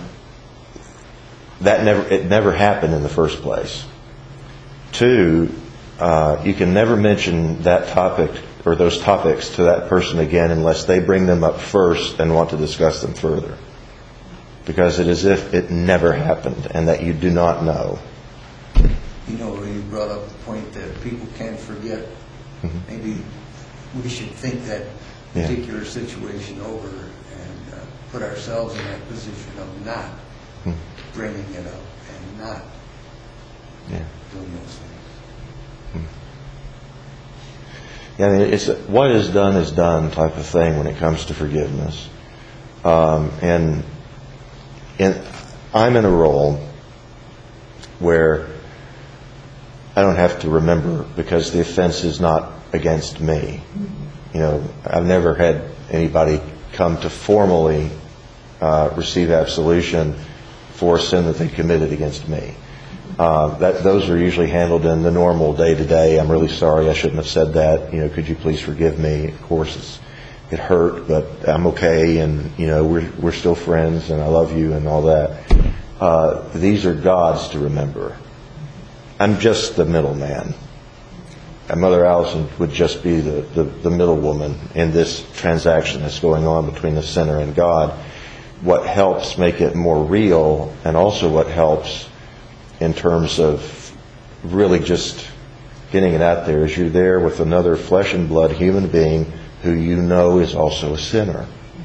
it never happened in the first place. Two, you can never mention that topic or those topics to that person again unless they bring them up first and want to discuss them further. Because it is as if it never happened and that you do not know. You brought up the point that people can't forget. Maybe we should think that particular situation over and put ourselves in that position of not bringing it up and not doing those things. Yeah, I mean, it's what is done type of thing when it comes to forgiveness. And I'm in a role where I don't have to remember because the offense is not against me. I've never had anybody come to formally receive absolution for a sin that they committed against me. Those are usually handled in the normal day-to-day. I'm really sorry, I shouldn't have said that. Could you please forgive me? Of course, it hurt, but I'm okay, and we're still friends, and I love you, and all that. These are God's to remember. I'm just the middleman. And Mother Allison would just be the middle woman in this transaction that's going on between the sinner and God. What helps make it more real, and also what helps in terms of really just getting it out there, is you're there with another flesh and blood human being who is also a sinner.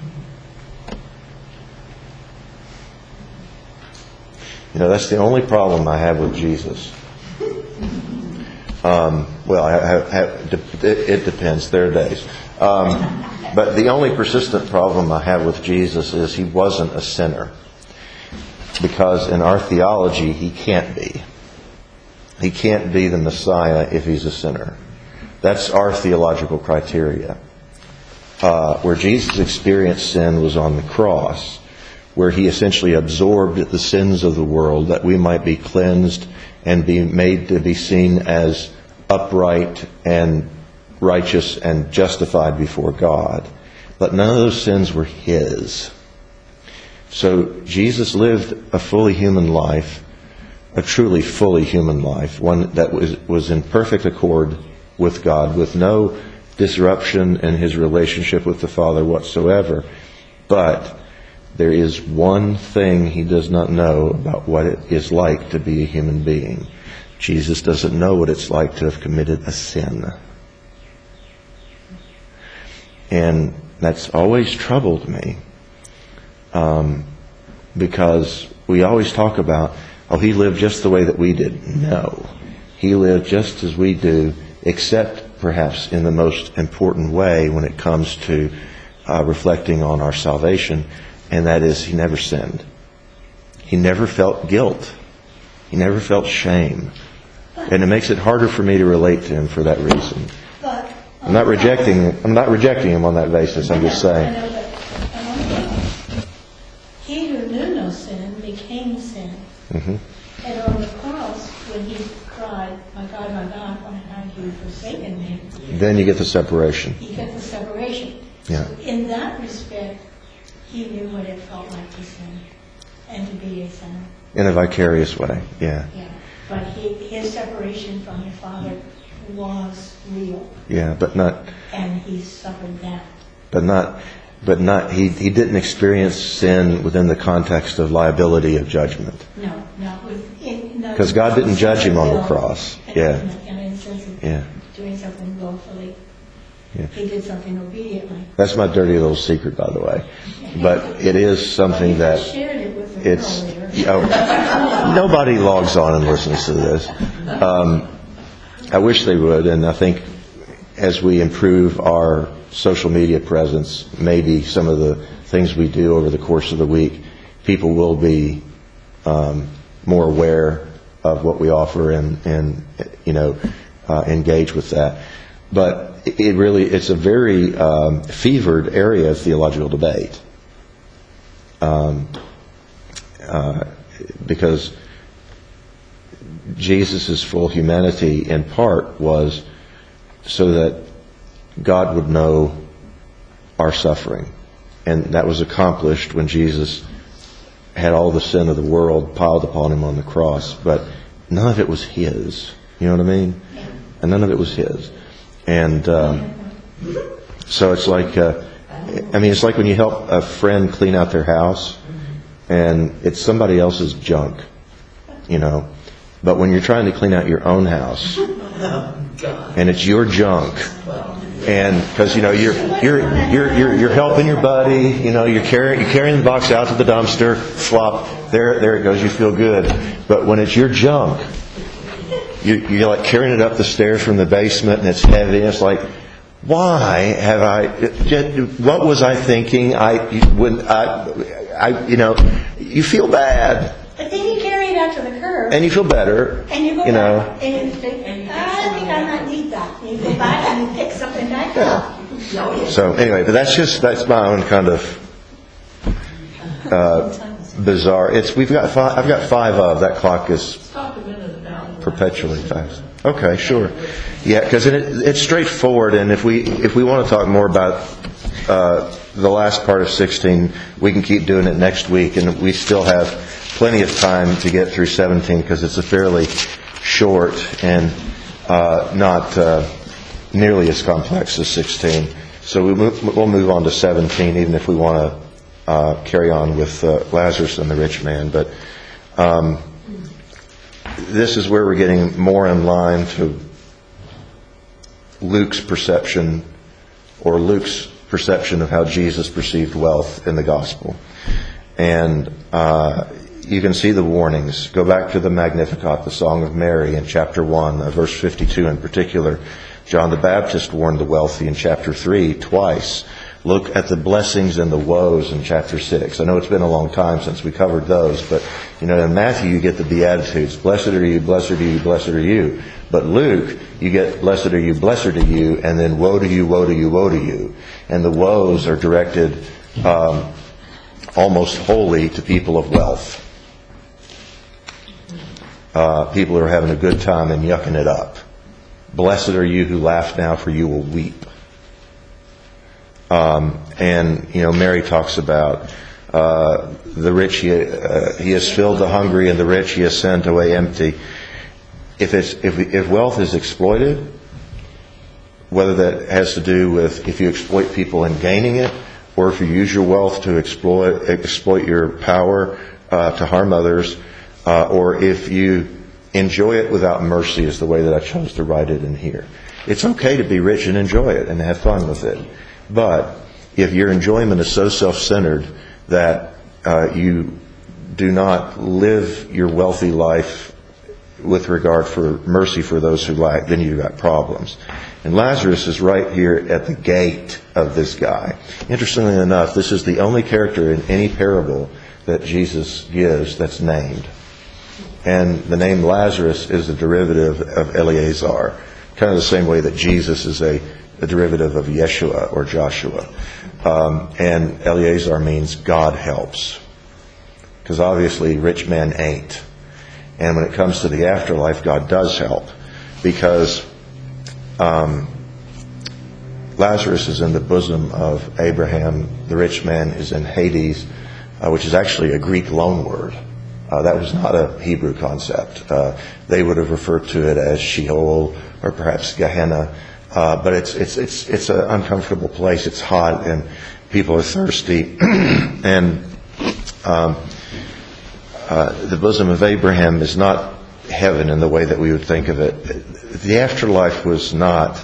That's the only problem I have with Jesus. It depends. There are days. But the only persistent problem I have with Jesus is he wasn't a sinner. Because in our theology, he can't be. He can't be the Messiah if he's a sinner. That's our theological criteria. Where Jesus experienced sin was on the cross, where he essentially absorbed the sins of the world that we might be cleansed and be made to be seen as upright and righteous and justified before God. But none of those sins were his. So Jesus lived a fully human life, a truly fully human life, one that was in perfect accord with God, with no disruption in his relationship with the Father whatsoever. But there is one thing he does not know about what it is like to be a human being. Jesus doesn't know what it's like to have committed a sin. And that's always troubled me. Because we always talk about, he lived just the way that we did. No. He lived just as we do, except perhaps in the most important way when it comes to reflecting on our salvation, and that is he never sinned. He never felt guilt. He never felt shame. And it makes it harder for me to relate to him for that reason. I'm not rejecting him on that basis. I'm just saying. He who knew no sin became sin. Mm-hmm. And on the cross, when he cried, my God, why have you forsaken me? Then you get the separation. You get the separation. Yeah. So in that respect, he knew what it felt like to sin and to be a sinner. In a vicarious way, yeah. Yeah. But his separation from the Father was real. Yeah, but not. And he suffered that. But not. He didn't experience sin within the context of liability of judgment. No, not within. Because God didn't judge him on the cross. Yeah. And in the sense of doing something willfully. Yeah. He did something obediently. That's my dirty little secret, by the way. But it is something that shared it with me nobody logs on and listens to this. I wish they would, and I think as we improve our social media presence, maybe some of the things we do over the course of the week, people will be more aware of what we offer and engage with that. But it's a very fevered area of theological debate. Because Jesus' full humanity in part was so that God would know our suffering. And that was accomplished when Jesus had all the sin of the world piled upon him on the cross. But none of it was his. You know what I mean? And none of it was his. And so it's like, it's like when you help a friend clean out their house and it's somebody else's junk, But when you're trying to clean out your own house, and it's your junk, and because you're helping your buddy, you're carrying the box out to the dumpster, flop, there it goes, you feel good. But when it's your junk, you're like carrying it up the stairs from the basement, and it's heavy. And it's like, why have I? What was I thinking? You feel bad. But then you carry it out to the curb. And you feel better. And you go back and you think, I think I might need that. And you go back and you pick something back up. So anyway, but that's my own kind of bizarre. I've got 5 of that clock is Talk a minute about perpetually fast. Okay, sure. Yeah, because it's straightforward, and if we want to talk more about the last part of 16, we can keep doing it next week, and we still have plenty of time to get through 17 because it's a fairly short and not nearly as complex as 16. So we'll move on to 17, even if we want to carry on with Lazarus and the rich man. But this is where we're getting more in line to Luke's perception, or Luke's perception of how Jesus perceived wealth in the gospel. And you can see the warnings. Go back to the Magnificat, the Song of Mary, in chapter 1, verse 52 in particular. John the Baptist warned the wealthy in chapter 3 twice. Look at the blessings and the woes in chapter 6. I know it's been a long time since we covered those, but in Matthew you get the Beatitudes. Blessed are you, blessed are you, blessed are you. But Luke, you get blessed are you, blessed are you, and then woe to you, woe to you, woe to you. And the woes are directed almost wholly to people of wealth. People who are having a good time and yucking it up. Blessed are you who laugh now, for you will weep. And Mary talks about the rich. He has filled the hungry, and the rich he has sent away empty. If wealth is exploited, whether that has to do with if you exploit people in gaining it, or if you use your wealth to exploit your power to harm others, or if you enjoy it without mercy, is the way that I chose to write it in here. It's okay to be rich and enjoy it and have fun with it. But if your enjoyment is so self-centered that you do not live your wealthy life with regard for mercy for those who lack, then you've got problems. And Lazarus is right here at the gate of this guy. Interestingly enough, this is the only character in any parable that Jesus gives that's named. And the name Lazarus is a derivative of Eleazar, kind of the same way that Jesus is a derivative of Yeshua or Joshua. And Eleazar means God helps. Because obviously rich men ain't. And when it comes to the afterlife, God does help. Because Lazarus is in the bosom of Abraham. The rich man is in Hades, which is actually a Greek loanword. That was not a Hebrew concept. They would have referred to it as Sheol or perhaps Gehenna. But it's an uncomfortable place. It's hot and people are thirsty. And the bosom of Abraham is not heaven in the way that we would think of it. The afterlife was not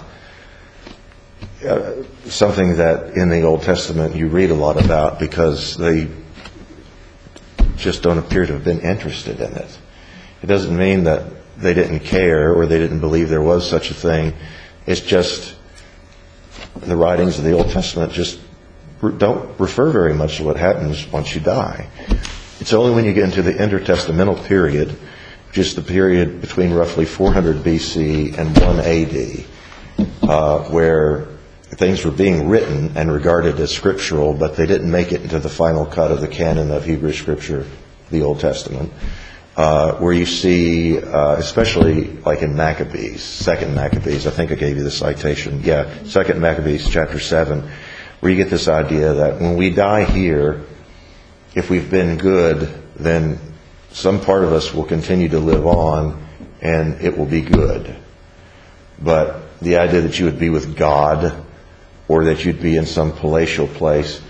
something that in the Old Testament you read a lot about because they just don't appear to have been interested in it. It doesn't mean that they didn't care or they didn't believe there was such a thing. It's just the writings of the Old Testament just don't refer very much to what happens once you die. It's only when you get into the intertestamental period, just the period between roughly 400 BC and 1 AD, where things were being written and regarded as scriptural, but they didn't make it into the final cut of the canon of Hebrew Scripture, the Old Testament, where you see, especially like in Maccabees, 2nd Maccabees, I think I gave you the citation, 2nd Maccabees chapter 7, where you get this idea that when we die here, if we've been good, then some part of us will continue to live on and it will be good. But the idea that you would be with God or that you'd be in some palatial place,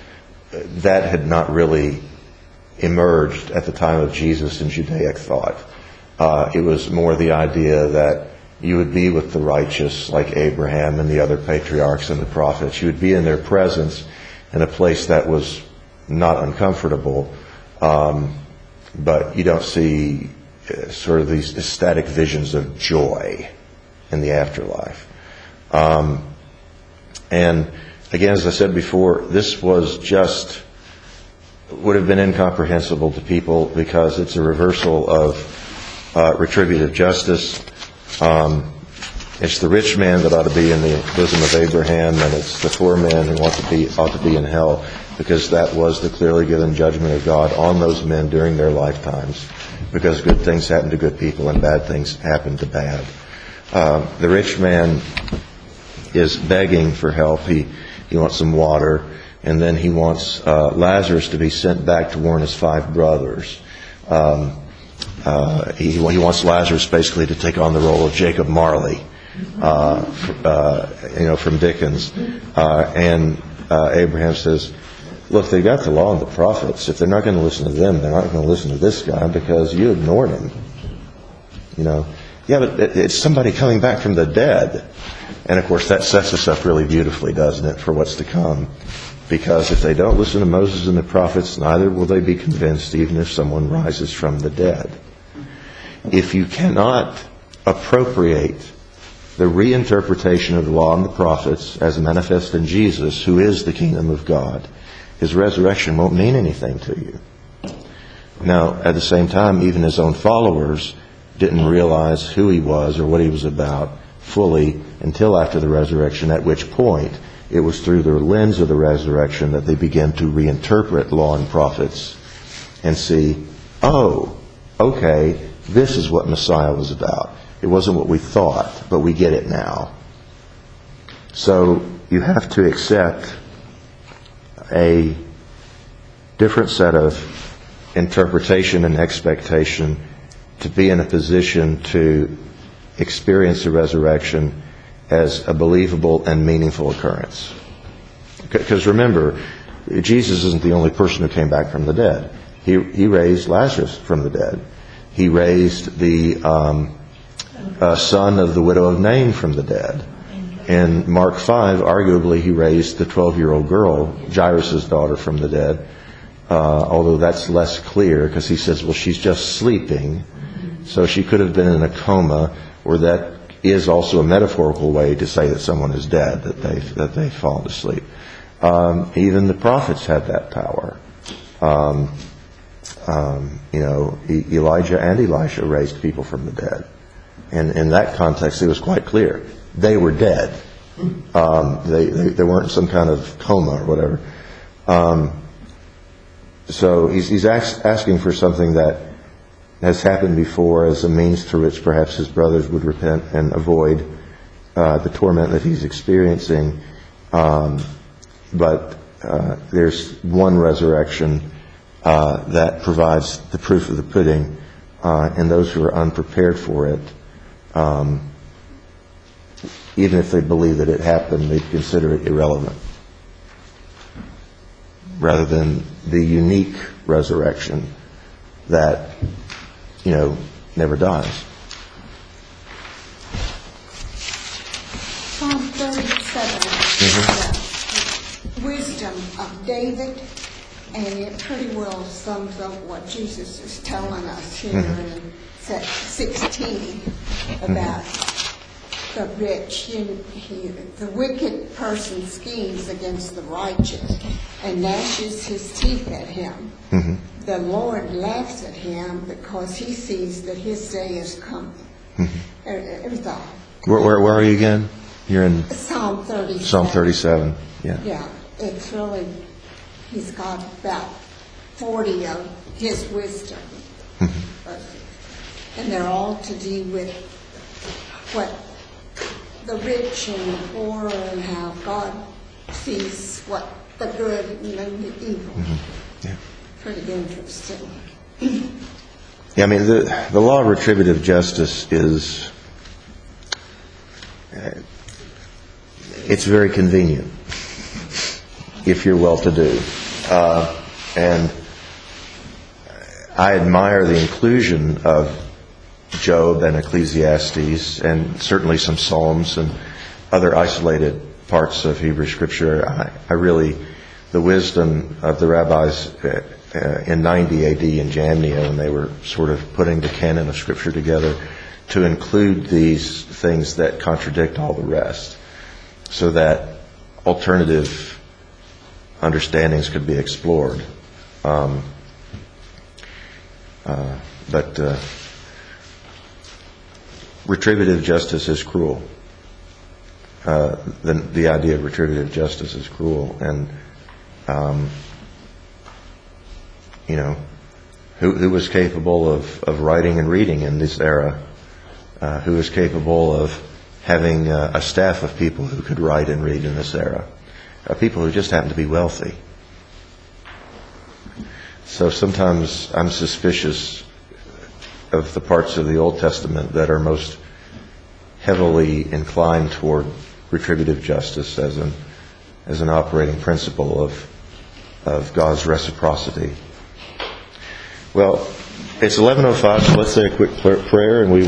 that had not really emerged at the time of Jesus in Judaic thought. It was more the idea that you would be with the righteous like Abraham and the other patriarchs and the prophets. You would be in their presence in a place that was not uncomfortable, but you don't see sort of these ecstatic visions of joy in the afterlife. And again, as I said before, this would have been incomprehensible to people because it's a reversal of retributive justice. It's the rich man that ought to be in the bosom of Abraham, and it's the poor man who ought to be in hell, because that was the clearly given judgment of God on those men during their lifetimes, because good things happen to good people and bad things happen to bad. The rich man is begging for help. He wants some water, and then he wants Lazarus to be sent back to warn his 5 brothers. He wants Lazarus basically to take on the role of Jacob Marley, from Dickens. And Abraham says, look, they got the law and the prophets. If they're not going to listen to them, they're not going to listen to this guy because you ignored him. Yeah, but it's somebody coming back from the dead. And of course that sets us up really beautifully, doesn't it, for what's to come. Because if they don't listen to Moses and the prophets, neither will they be convinced even if someone rises from the dead. If you cannot appropriate the reinterpretation of the law and the prophets as manifest in Jesus, who is the kingdom of God, his resurrection won't mean anything to you. Now, at the same time, even his own followers didn't realize who he was or what he was about fully until after the resurrection, at which point it was through the lens of the resurrection that they began to reinterpret law and prophets and see, oh, okay, this is what Messiah was about. It wasn't what we thought, but we get it now. So you have to accept a different set of interpretation and expectation to be in a position to experience the resurrection as a believable and meaningful occurrence. Because remember, Jesus isn't the only person who came back from the dead. He raised Lazarus from the dead. He raised the son of the widow of Nain from the dead. In Mark 5, arguably, he raised the 12-year-old girl, Jairus' daughter, from the dead. Although that's less clear, because he says, well, she's just sleeping. So she could have been in a coma, or that is also a metaphorical way to say that someone is dead, that they've fallen asleep. Even the prophets had that power. Elijah and Elisha raised people from the dead. And in that context, it was quite clear. They were dead. They weren't some kind of coma or whatever. So he's asking for something that has happened before as a means through which perhaps his brothers would repent and avoid the torment that he's experiencing. But there's one resurrection that provides the proof of the pudding, and those who are unprepared for it, even if they believe that it happened, they consider it irrelevant, rather than the unique resurrection that never dies. Psalm 37, the wisdom of David, and it pretty well sums up what Jesus is telling us here in 16 about the rich. The wicked person schemes against the righteous and gnashes his teeth at him. Mm-hmm. The Lord laughs at him because he sees that his day is coming. Mm-hmm. It was all. Where are you again? You're in Psalm 37. Psalm 37. Yeah. Yeah. It's really, he's got about 40 of his wisdom. Mm-hmm. And they're all to do with what the rich and the poor and how God sees what the good and the evil. Mm-hmm. Yeah. Pretty interesting. Yeah, I mean, the law of retributive justice is, it's very convenient if you're well-to-do. And I admire the inclusion of Job and Ecclesiastes, and certainly some Psalms and other isolated parts of Hebrew Scripture. The wisdom of the rabbis in 90 AD in Jamnia, when they were sort of putting the canon of Scripture together, to include these things that contradict all the rest, so that alternative understandings could be explored. But retributive justice is cruel. The idea of retributive justice is cruel, and who was capable of writing and reading in this era? Who was capable of having a staff of people who could write and read in this era? People who just happen to be wealthy. So sometimes I'm suspicious of the parts of the Old Testament that are most heavily inclined toward retributive justice as an operating principle of God's reciprocity. Well, it's 11:05, so let's say a quick prayer, and we